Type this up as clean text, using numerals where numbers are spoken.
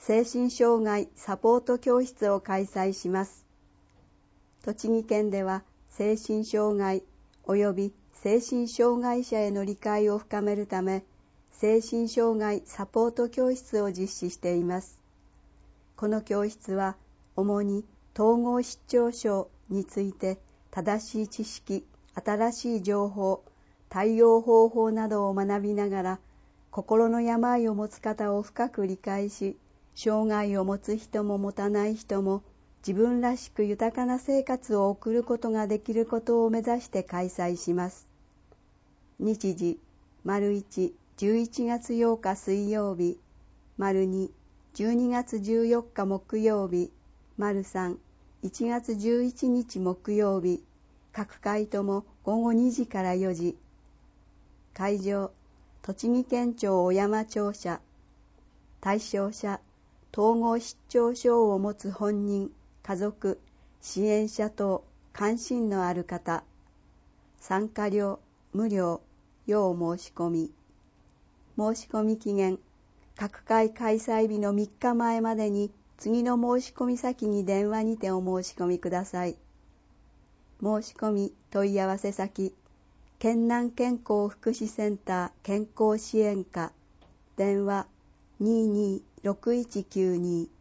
精神障害サポート教室を開催します。栃木県では精神障害及び精神障害者への理解を深めるため、精神障害サポート教室を実施しています。この教室は主に統合失調症について正しい知識、新しい情報、対応方法などを学びながら、心の病を持つ方を深く理解し、障害を持つ人も持たない人も自分らしく豊かな生活を送ることができることを目指して開催します。日時、1、11月8日水曜日、2、12月14日木曜日、3、1月11日木曜日、各回とも午後2時から4時。会場、栃木県庁小山庁舎。対象者、統合失調症を持つ本人、家族、支援者等、関心のある方。参加料、無料、要申し込み。申し込み期限、各回開催日の3日前までに次の申し込み先に電話にてお申し込みください。申し込み問い合わせ先、県南健康福祉センター健康支援課、電話226192